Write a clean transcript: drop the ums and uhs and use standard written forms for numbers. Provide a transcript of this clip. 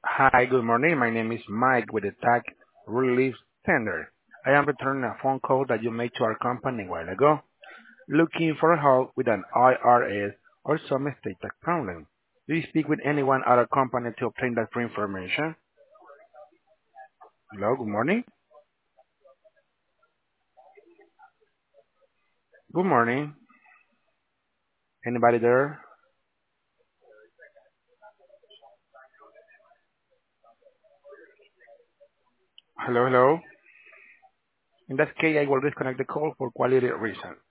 Hi, good morning. My name is Mike with the Tax Relief Center. I am returning a phone call that you made to our company a while ago, looking for help with an IRS or some estate tax problem. Do you speak with anyone at our company to obtain that free information? Hello, good morning. Good morning. Anybody there? Hello, hello. In that case, I will disconnect the call for quality reason.